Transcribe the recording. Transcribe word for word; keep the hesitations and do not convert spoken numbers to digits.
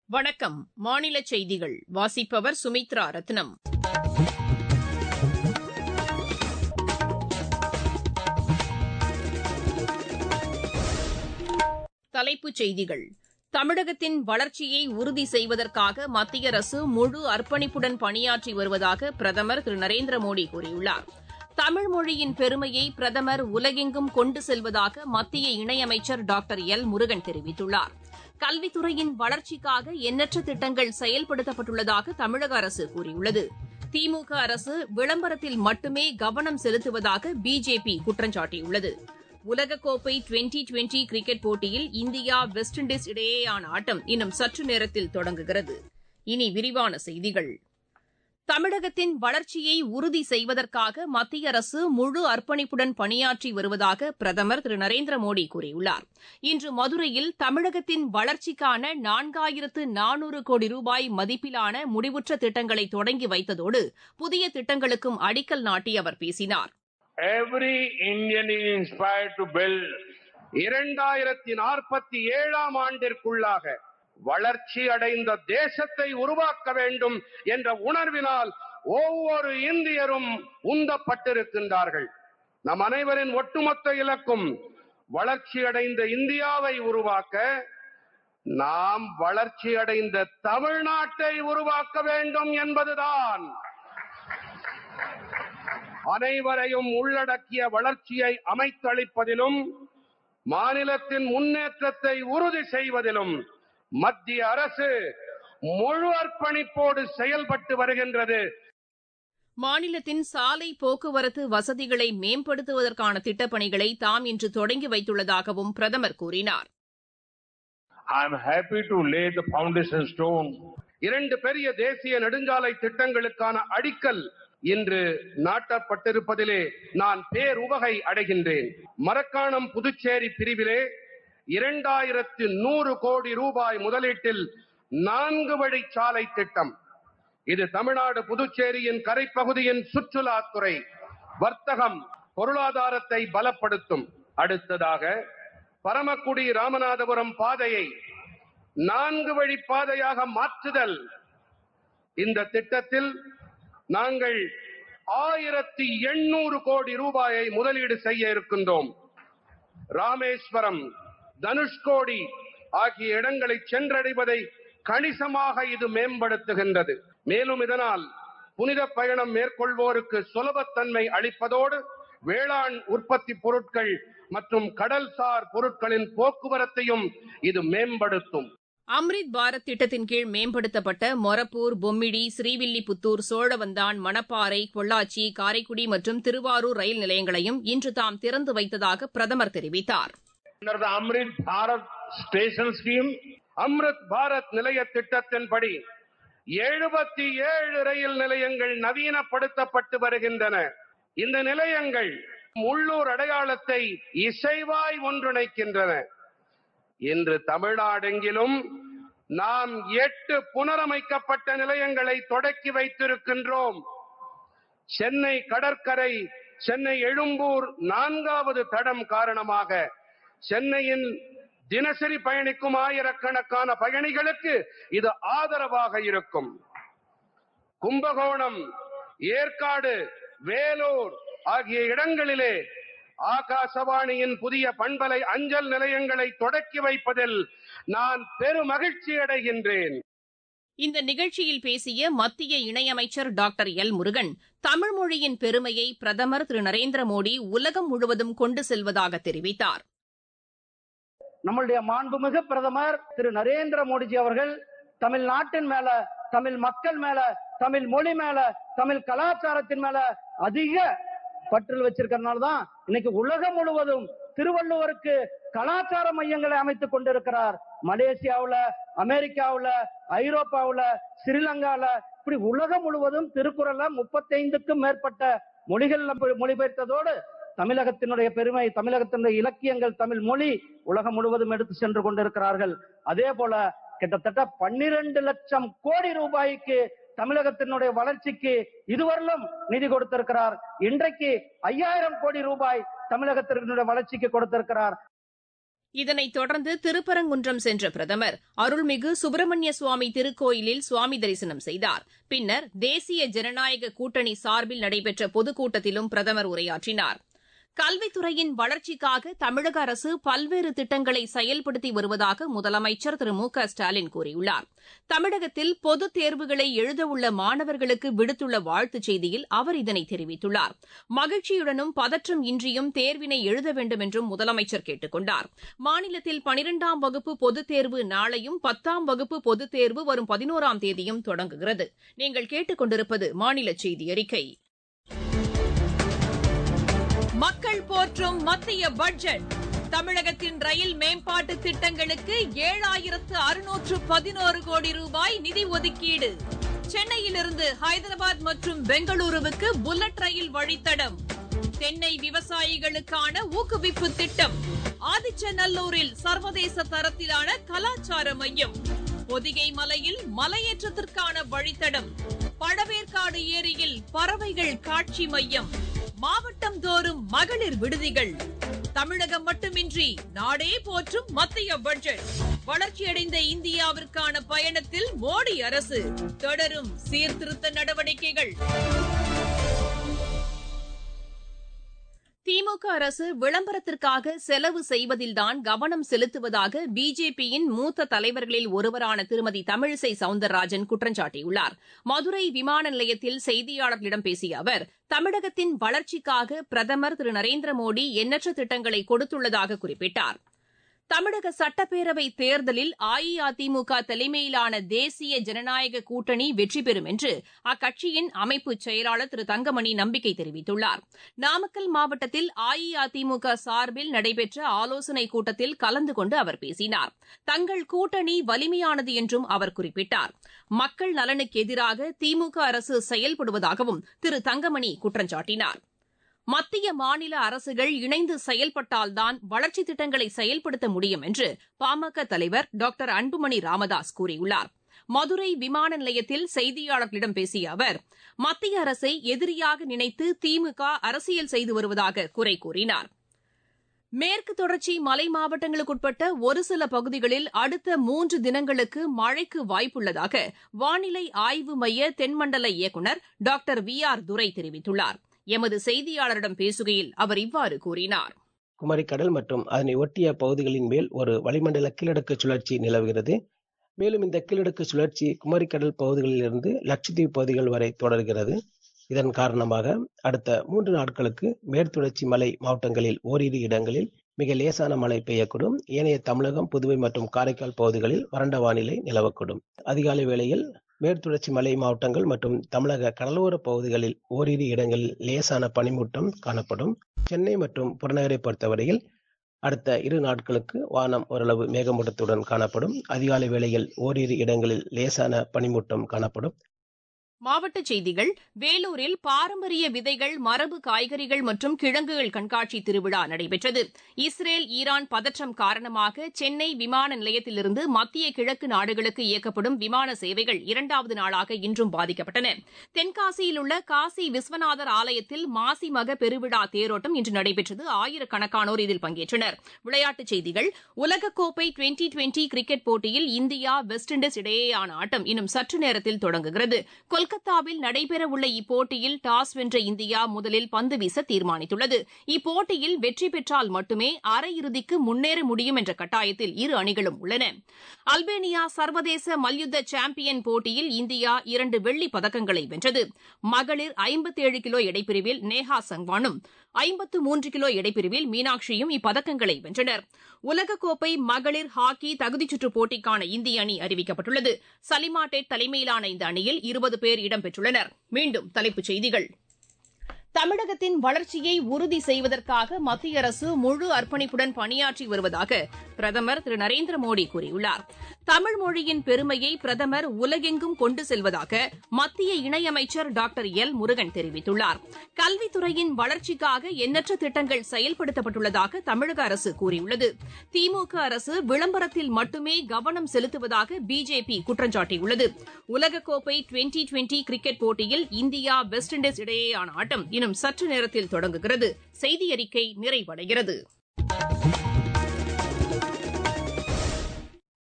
வணக்கம். மாநில செய்திகள் வாசிப்பவர் சுமித்ரா ரத்னம். தலைப்புச் செய்திகள். தமிழகத்தின் வளர்ச்சியை உறுதி செய்வதற்காக மத்திய அரசு முழு அர்ப்பணிப்புடன் பணியாற்றி வருவதாக பிரதமர் திரு நரேந்திர மோடி கூறியுள்ளார். தமிழ் மொழியின் பெருமையை பிரதமர் உலகெங்கும் கொண்டு செல்வதாக மத்திய இணையமைச்சர் டாக்டர் எல் முருகன் தெரிவித்துள்ளார். கல்வித்துறையின் வளர்ச்சிக்காக எண்ணற்ற திட்டங்கள் செயல்படுத்தப்பட்டுள்ளதாக தமிழக அரசு கூறியுள்ளது. திமுக அரசு விளம்பரத்தில் மட்டுமே கவனம் செலுத்துவதாக பிஜேபி குற்றம் சாட்டியுள்ளது. உலகக்கோப்பை டுவெண்டி டுவெண்டி கிரிக்கெட் போட்டியில் இந்தியா வெஸ்ட் இண்டீஸ் இடையேயான ஆட்டம் இன்னும் சற்று நேரத்தில் தொடங்குகிறது. இனி விரிவான செய்திகள். தமிழகத்தின் வளர்ச்சியை உறுதி செய்வதற்காக மத்திய அரசு முழு அர்ப்பணிப்புடன் பணியாற்றி வருவதாக பிரதமர் திரு நரேந்திர மோடி கூறியுள்ளார். இன்று மதுரையில் தமிழகத்தின் வளர்ச்சிக்கான நான்காயிரத்து நானூறு கோடி ரூபாய் மதிப்பிலான முடிவுற்ற திட்டங்களை தொடங்கி வைத்ததோடு புதிய திட்டங்களுக்கும் அடிக்கல் நாட்டி அவர் பேசினார். Every Indian is inspired to build இரண்டாயிரத்து நாற்பத்தி ஏழாம் ஆண்டிற்குள்ளாக வளர்ச்சி அடைந்த தேசத்தை உருவாக்க வேண்டும் என்ற உணர்வினால் ஒவ்வொரு இந்தியரும் உந்தப்பட்டிருக்கின்றார்கள். நம் அனைவரின் ஒட்டுமொத்த இலக்கும் வளர்ச்சி அடைந்த இந்தியாவை உருவாக்க, நாம் வளர்ச்சி அடைந்த தமிழ்நாட்டை உருவாக்க வேண்டும் என்பதுதான். அனைவரையும் உள்ளடக்கிய வளர்ச்சியை அமைத்தளிப்பதிலும் மாநிலத்தின் முன்னேற்றத்தை உறுதி செய்வதிலும் மத்திய அரசு முழு அர்ப்பணிப்போடு செயல்பட்டு வருகின்றது. மாநிலத்தின் சாலை போக்குவரத்து வசதிகளை மேம்படுத்துவதற்கான திட்டப்பணிகளை தாம் இன்று தொடங்கி வைத்துள்ளதாகவும் பிரதமர் கூறினார். I am happy to lay the foundation stone. இரண்டு பெரிய தேசிய நெடுஞ்சாலை திட்டங்களுக்கான அடிக்கல் இன்று நாட்டப்பட்டிருப்பதிலே நான் பேருவகை அடைகின்றேன். மரக்காணம் புதுச்சேரி பிரிவிலே இரண்டாயிரத்து நூறு கோடி ரூபாய் முதலீட்டில் நான்கு வழி சாலை திட்டம். இது தமிழ்நாடு புதுச்சேரியின் கரைப்பகுதியின் சுற்றுலாத்துறை, வர்த்தகம், பொருளாதாரத்தை பலப்படுத்தும். அடுத்ததாக பரமக்குடி ராமநாதபுரம் பாதையை நான்கு வழி பாதையாக மாற்றுதல். இந்த திட்டத்தில் நாங்கள் ஆயிரத்தி எண்ணூறு கோடி ரூபாயை முதலீடு செய்ய இருக்கின்றோம். ராமேஸ்வரம், தனுஷ்கோடி ஆகிய இடங்களை சென்றடைவதை கணிசமாக இது மேம்படுத்துகின்றது. மேலும் இதனால் புனித பயணம் மேற்கொள்வோருக்கு சுலபத்தன்மை அளிப்பதோடு வேளாண் உற்பத்தி பொருட்கள் மற்றும் கடல்சார் பொருட்களின் போக்குவரத்தையும் இது மேம்படுத்தும். அம்ரித் பாரத் திட்டத்தின் கீழ் மேம்படுத்தப்பட்ட மொரப்பூர், பொம்மிடி, ஸ்ரீவில்லிபுத்தூர், சோழவந்தான், மணப்பாறை, பொள்ளாச்சி, காரைக்குடி மற்றும் திருவாரூர் ரயில் நிலையங்களையும் இன்று தாம் திறந்து வைத்ததாக பிரதமர் தெரிவித்தார். Under the Amrit Bharat Station Scheme, Amrit Bharat நிலைய திட்டத்தின்படி எழுபத்தி ஏழு ரயில் நிலையங்கள் நவீனப்படுத்தப்பட்டு வருகின்றன. இந்த நிலையங்கள் உள்ளூர் அடையாளத்தை இசைவாய் ஒன்றிணைக்கின்றன. இன்று தமிழ்நாடெங்கிலும் நாம் எட்டு புனரமைக்கப்பட்ட நிலையங்களை தொடக்கி வைத்திருக்கின்றோம். சென்னை கடற்கரை, சென்னை எழும்பூர் நான்காவது தடம் காரணமாக சென்னையின் தினசரி பயணிக்கும் ஆயிரக்கணக்கான பயணிகளுக்கு இது ஆதரவாக இருக்கும். கும்பகோணம், ஏற்காடு, வேலூர் ஆகிய இடங்களிலே ஆகாசவாணியின் புதிய பண்பலை அஞ்சல் நிலையங்களை தொடக்கி வைப்பதில் நான் பெருமகிழ்ச்சி அடைகின்றேன். இந்த நிகழ்ச்சியில் பேசிய மத்திய இணையமைச்சர் டாக்டர் எல் முருகன், தமிழ் மொழியின் பெருமையை பிரதமர் திரு நரேந்திர மோடி உலகம் முழுவதும் கொண்டு செல்வதாக தெரிவித்தார். நம்முடைய மாண்புமிகு பிரதமர் திரு நரேந்திர மோடிஜி அவர்கள் தமிழ்நாட்டின் மேல, தமிழ் மக்கள் மேல, தமிழ் மொழி மேல, தமிழ் கலாச்சாரத்தின் மேல அதிக பற்று வச்சிருக்கிறதுனாலதான் இன்னைக்கு உலகம் முழுவதும் திருவள்ளுவருக்கு கலாச்சார மையங்களை அமைத்துக் கொண்டிருக்கிறார். மலேசியாவுல, அமெரிக்காவுல, ஐரோப்பாவுல, ஸ்ரீலங்கால, இப்படி உலகம் முழுவதும் திருக்குறளை முப்பத்தி ஐந்துக்கும் மேற்பட்ட மொழிகள் மொழிபெயர்த்ததோடு தமிழகத்தினுடைய பெருமை, தமிழகத்தினுடைய இலக்கியங்கள், தமிழ் மொழி உலகம் முழுவதும் எடுத்து சென்று கொண்டிருக்கிறார்கள். அதே போல கிட்டத்தட்ட பன்னிரண்டு லட்சம் கோடி ரூபாய்க்கு தமிழகத்தினுடைய வளர்ச்சிக்கு இதுவரையிலும் நிதி கொடுத்திருக்கிறார். இன்றைக்கு ஐயாயிரம் கோடி ரூபாய் தமிழகத்தினுடைய வளர்ச்சிக்கு கொடுத்திருக்கிறார். இதனைத் தொடர்ந்து திருப்பரங்குன்றம் சென்ற பிரதமர் அருள்மிகு சுப்பிரமணிய சுவாமி திருக்கோயிலில் சுவாமி தரிசனம் செய்தார். பின்னர் தேசிய ஜனநாயக கூட்டணி சார்பில் நடைபெற்ற பொதுக்கூட்டத்திலும் பிரதமர் உரையாற்றினார். கல்வித்துறையின் வளர்ச்சிக்காக தமிழக அரசு பல்வேறு திட்டங்களை செயல்படுத்தி வருவதாக முதலமைச்சர் திரு மு க ஸ்டாலின் கூறியுள்ளார். தமிழகத்தில் பொதுத் தேர்வுகளை எழுதவுள்ள மாணவர்களுக்கு விடுத்துள்ள வாழ்த்துச் செய்தியில் அவர் இதனை தெரிவித்துள்ளார். மகிழ்ச்சியுடனும் பதற்றம் இன்றியும் தேர்வினை எழுத வேண்டும் என்றும் முதலமைச்சர் கேட்டுக் கொண்டார். மாநிலத்தில் பனிரெண்டாம் வகுப்பு பொதுத் தேர்வு நாளையும் பத்தாம் வகுப்பு பொதுத் தேர்வு வரும் பதினோராம் தேதியும் தொடங்குகிறது. நீங்கள் கேட்டுக் கொண்டிருப்பது மாநில செய்தி அறிக்கை. மக்கள் போற்றும் மத்திய பட்ஜெட் தமிழகத்தின் ரயில் மேம்பாட்டு திட்டங்களுக்கு ஏழாயிரத்து அறுநூற்று பதினோரு கோடி ரூபாய் நிதி ஒதுக்கீடு. சென்னையிலிருந்து ஹைதராபாத் மற்றும் பெங்களூருவுக்கு புல்லட் ரயில் வழித்தடம். தென்னை விவசாயிகளுக்கான ஊக்குவிப்பு திட்டம். ஆதிச்சநல்லூரில் சர்வதேச தரத்திலான கலாச்சார மையம். பொதிகை மலையில் மலையேற்றத்திற்கான வழித்தடம். பழவேற்காடு ஏரியில் பறவைகள் காட்சி மையம். மாவட்டம் தோறும் மகளிர் விடுதிகள். தமிழகம் மட்டுமின்றி நாடே போற்றும் மத்திய பட்ஜெட். வளர்ச்சியடைந்த இந்தியாவிற்கான பயணத்தில் மோடி அரசு தொடரும் சீர்திருத்த நடவடிக்கைகள். திமுக அரசு விளம்பரத்திற்காக செலவு செய்வதில்தான் கவனம் செலுத்துவதாக பிஜேபியின் மூத்த தலைவர்களில் ஒருவரான திருமதி தமிழிசை சவுந்தரராஜன் குற்றம் சாட்டியுள்ளார். மதுரை விமான நிலையத்தில் செய்தியாளர்களிடம் பேசிய அவர், தமிழகத்தின் வளர்ச்சிக்காக பிரதமர் திரு நரேந்திர மோடி எண்ணற்ற திட்டங்களை கொடுத்துள்ளதாக குறிப்பிட்டார். தமிழக சட்டப்பேரவைத் தேர்தலில் அஇஅதிமுக தலைமையிலான தேசிய ஜனநாயக கூட்டணி வெற்றி பெறும் என்று அக்கட்சியின் அமைப்பு செயலாளர் திரு தங்கமணி நம்பிக்கை தெரிவித்துள்ளார். நாமக்கல் மாவட்டத்தில் அஇஅதிமுக சார்பில் நடைபெற்ற ஆலோசனைக் கூட்டத்தில் கலந்து கொண்டு அவர் பேசினார். தங்கள் கூட்டணி வலிமையானது என்றும் அவர் குறிப்பிட்டார். மக்கள் நலனுக்கு எதிராக திமுக அரசு செயல்படுவதாகவும் திரு தங்கமணி குற்றம் சாட்டினார். மத்திய மாநில அரசுகள் இணைந்து செயல்பட்டால்தான் வளர்ச்சித் திட்டங்களை செயல்படுத்த முடியும் என்று பாமக தலைவர் டாக்டர் அன்புமணி ராமதாஸ் கூறியுள்ளார். மதுரை விமான நிலையத்தில் செய்தியாளர்களிடம் பேசிய அவர், மத்திய அரசை எதிரியாக நினைத்து திமுக அரசியல் செய்து வருவதாக குறை கூறினார். மேற்கு தொடர்ச்சி மலை மாவட்டங்களுக்குட்பட்ட ஒரு சில பகுதிகளில் அடுத்த மூன்று தினங்களுக்கு மழைக்கு வாய்ப்புள்ளதாக வானிலை ஆய்வு மைய தென்மண்டல இயக்குநர் டாக்டர் வி ஆர் துரை தெரிவித்துள்ளார். எமது செய்தியாளரிடம் பேசுகையில் அவர் இவ்வாறு கூறினார். குமரிக்கடல் மற்றும் அதனை ஒட்டிய பகுதிகளின் மேல் ஒரு வளிமண்டல கீழடுக்கு சுழற்சி நிலவுகிறது. மேலும் இந்த கீழடுக்கு சுழற்சி குமரிக்கடல் பகுதிகளிலிருந்து லட்சத்தீவு பகுதிகள் வரை தொடர்கிறது. இதன் காரணமாக அடுத்த மூன்று நாட்களுக்கு மேற்குத்தொடர்ச்சி மலை மாவட்டங்களில் ஓரிரு இடங்களில் மிக லேசான மழை பெய்யக்கூடும். ஏனைய தமிழகம், புதுவை மற்றும் காரைக்கால் பகுதிகளில் வறண்ட வானிலை நிலவக்கூடும். அதிகாலை வேளையில் மேற்குத்தொடர்ச்சி மலை மாவட்டங்கள் மற்றும் தமிழக கடலோர பகுதிகளில் ஓரிரு இடங்களில் லேசான பனிமூட்டம் காணப்படும். சென்னை மற்றும் புறநகரை பொறுத்தவரையில் அடுத்த இரு நாட்களுக்கு வானம் ஓரளவு மேகமூட்டத்துடன் காணப்படும். அதிகாலை வேளையில் ஓரிரு இடங்களில் லேசான பனிமூட்டம் காணப்படும். மாவட்டச் செய்திகள். வேலூரில் பாரம்பரிய விதைகள், மரபு காய்கறிகள் மற்றும் கிழங்குகள் கண்காட்சி திருவிழா நடைபெற்றது. இஸ்ரேல் ஈரான் பதற்றம் காரணமாக சென்னை விமான நிலையத்திலிருந்து மத்திய கிழக்கு நாடுகளுக்கு இயக்கப்படும் விமான சேவைகள் இரண்டாவது நாளாக இன்றும் பாதிக்கப்பட்டன. தென்காசியில் உள்ள காசி விஸ்வநாதர் ஆலயத்தில் மாசி மக பெருவிழா தேரோட்டம் இன்று நடைபெற்றது. ஆயிரக்கணக்கானோர் இதில் பங்கேற்றனர். விளையாட்டுச் செய்திகள். உலகக்கோப்பை டுவெண்டி டுவெண்டி கிரிக்கெட் போட்டியில் இந்தியா வெஸ்ட் இண்டீஸ் இடையேயான ஆட்டம் இன்னும் சற்று நேரத்தில் தொடங்குகிறது. கொல்கத்தாவில் நடைபெறவுள்ள இப்போட்டியில் டாஸ் வென்ற இந்தியா முதலில் பந்து வீச தீர்மானித்துள்ளது. இப்போட்டியில் வெற்றி பெற்றால் மட்டுமே அரையிறுதிக்கு முன்னேற முடியும் என்ற கட்டாயத்தில் இரு அணிகளும் உள்ளன. அல்பேனியா சர்வதேச மல்யுத்த சாம்பியன் போட்டியில் இந்தியா இரண்டு வெள்ளிப் பதக்கங்களை வென்றது. மகளிர் ஐம்பத்தேழு கிலோ எடைப்பிரிவில் நேஹா சங்வானும், ஐம்பத்து மூன்று கிலோ எடைப்பிரிவில் மீனாட்சியும் இப்பதக்கங்களை வென்றனர். உலகக்கோப்பை மகளிர் ஹாக்கி தகுதிச்சுற்றுப் போட்டிக்கான இந்திய அணி அறிவிக்கப்பட்டுள்ளது. சலிமா டெட் தலைமையிலான இந்த அணியில் இருபது பேர் இடம்பெற்றுள்ளனர். மீண்டும் தலைப்புச் செய்திகள். தமிழகத்தின் வளர்ச்சியை உறுதி செய்வதற்காக மத்திய அரசு முழு அர்ப்பணிப்புடன் பணியாற்றி வருவதாக பிரதமர் திரு நரேந்திர மோடி கூறியுள்ளார். தமிழ் மொழியின் பெருமையை பிரதமர் உலகெங்கும் கொண்டு செல்வதாக மத்திய இணையமைச்சர் டாக்டர் எல் முருகன் தெரிவித்துள்ளார். கல்வித்துறையின் வளர்ச்சிக்காக எண்ணற்ற திட்டங்கள் செயல்படுத்தப்பட்டுள்ளதாக தமிழக அரசு கூறியுள்ளது. திமுக அரசு விளம்பரத்தில் மட்டுமே கவனம் செலுத்துவதாக பிஜேபி குற்றம் சாட்டியுள்ளது. உலகக்கோப்பை டுவெண்டி டுவெண்டி கிரிக்கெட் போட்டியில் இந்தியா வெஸ்ட் இண்டீஸ் இடையேயான ஆட்டம் இன்னும் சற்று நேரத்தில் தொடங்குகிறது. செய்தி அறிக்கை நிறைவடைகிறது.